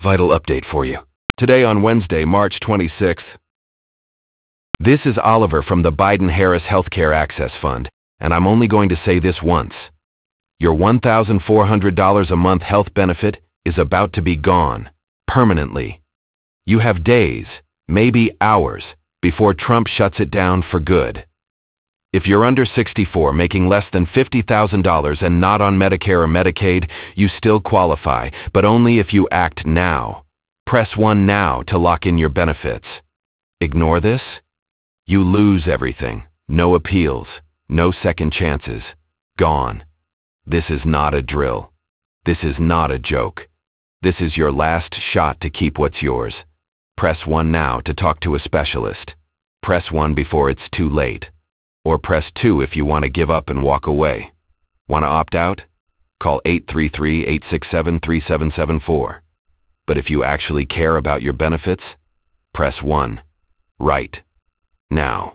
Vital update for you. Today on Wednesday, March 26th. This is Oliver from the Biden-Harris Healthcare Access Fund, and I'm only going to say this once. Your $1,400 a month health benefit is about to be gone, permanently. You have days, maybe hours, before Trump shuts it down for good. If you're under 64 making less than $50,000 and not on Medicare or Medicaid, you still qualify, but only if you act now. Press 1 now to lock in your benefits. Ignore this? You lose everything. No appeals. No second chances. Gone. This is not a drill. This is not a joke. This is your last shot to keep what's yours. Press 1 now to talk to a specialist. Press 1 before it's too late. Or press 2 if you want to give up and walk away. Want to opt out? Call 833-867-3774. But if you actually care about your benefits, press 1. Right. Now.